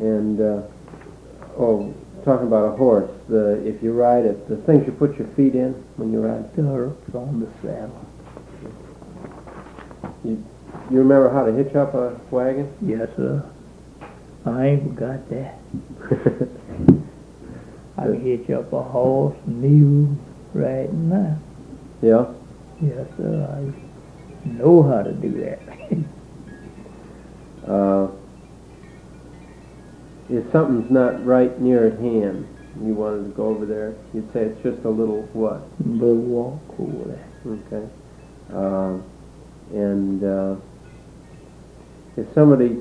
And talking about a horse, if you ride it, the things you put your feet in when you ride. Stirrups on the saddle. You remember how to hitch up a wagon? Yes, sir. I ain't forgot that. I can hitch up a horse, mule, right now. Yeah? Yes, sir. I know how to do that. If something's not right near at hand, you wanted to go over there, you'd say it's just a little what? Little walk over there. Okay. If somebody's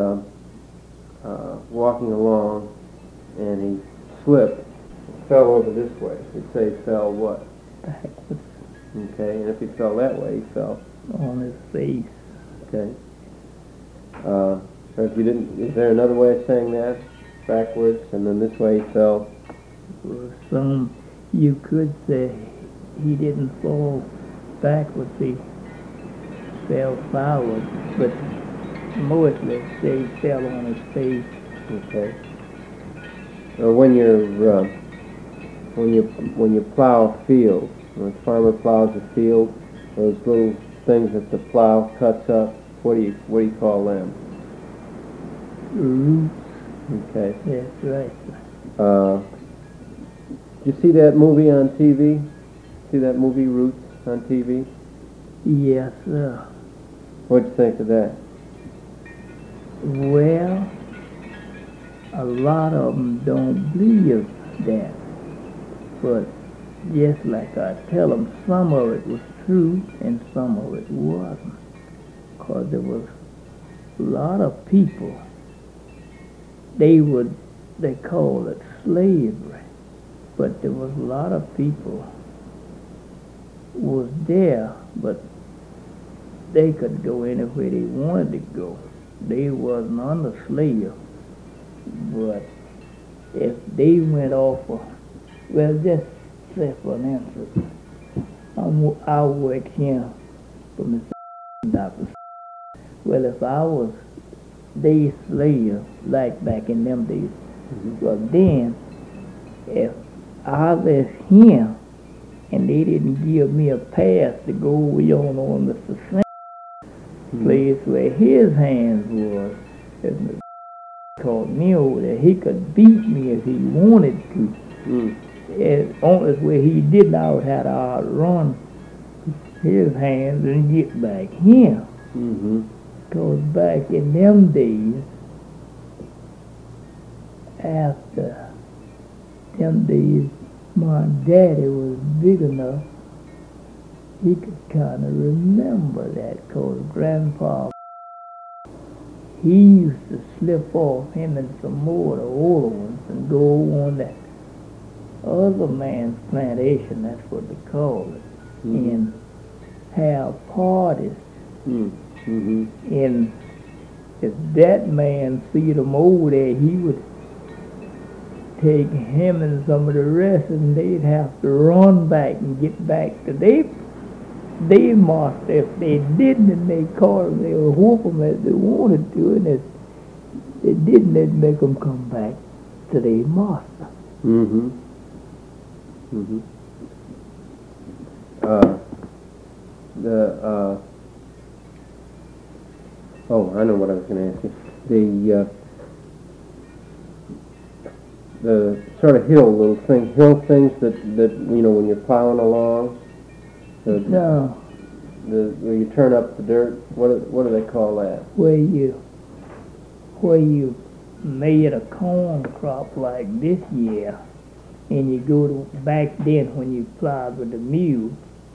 walking along and he slipped, fell over this way, you'd say he fell what? Backwards. Okay, and if he fell that way, he fell On his face. okay. Or if you didn't, is there another way of saying that? Backwards, and then this way he fell. For some, you could say he didn't fall backwards, he fell forward, but mostly say he fell on his face. Okay. Or when you plow a field, when a farmer plows a field, those little things that the plow cuts up, what do you call them? Roots. Okay. That's right. Did you see that movie on TV? See that movie Roots on TV? Yes, sir. What'd you think of that? Well, a lot of them don't believe that, but just like I tell them, some of it was true and some of it wasn't, because there was a lot of people, they call it slavery, but there was a lot of people was there, but they could go anywhere they wanted to go. They wasn't under slave. But if they went off, well, just say for an instance, I work here for Mr. Doctor. Well, if I was their slave, like back in them days, well then, if I left here and they didn't give me a pass to go on Mr. Sam place where his hands was, if Mr. called me over there, he could beat me if he wanted to. As only where he didn't, I would have to outrun his hands and get back here. Because back in them days, after them days, my daddy was big enough, he could kind of remember that, because Grandpa, he used to slip off, him and some more of the older ones, and go on that other man's plantation, that's what they call it, and have parties. And if that man see them over there, he would take him and some of the rest, and they'd have to run back and get back to their master. If they didn't, and they caught them, they would whoop them as they wanted to, and if they didn't, they'd make them come back to their master. I know what I was going to ask you. The sort of hill things that when you're plowing along. No. Where you turn up the dirt. What do they call that? Where you made a corn crop like this year, and you go to back then when you plowed with the mule,